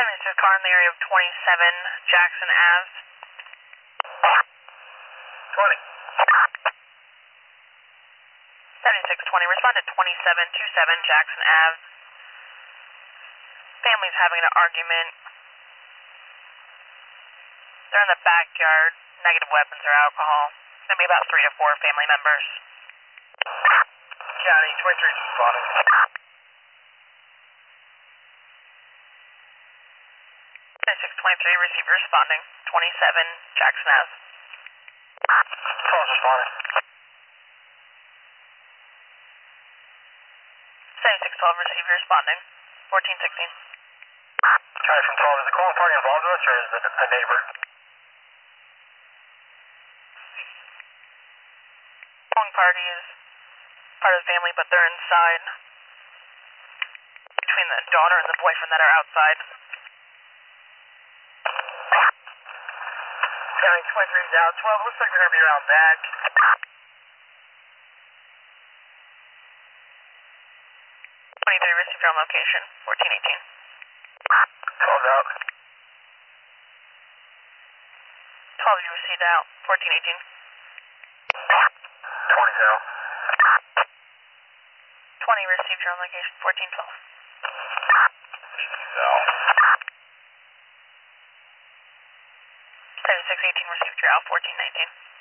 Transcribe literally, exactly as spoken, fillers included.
seventy-six car in the area of twenty-seven Jackson Ave. twenty. seventy-six twenty, respond to twenty-seven twenty-seven Jackson Ave. Family's having an argument. They're in the backyard. Negative weapons or alcohol. Gonna be about three to four family members. County, twenty-three responding. twenty-six twenty-three, receiver responding. twenty-seven Jackson Ave. Calls responding. seventy-six twelve, receiver responding. fourteen sixteen. County from twelve, is the calling party involved with us or is it a neighbor? Calling party is part of the family, but they're inside. Between the daughter and the boyfriend that are outside. County twenty-three's out. twelve, looks like we're going to be around back. twenty-three, receiver on location. fourteen eighteen. twelve's out. twelve, you received out. fourteen eighteen. twenty's out. twenty, received your own location. fourteen twelve. She's out. seventy-six eighteen, received your out. fourteen nineteen.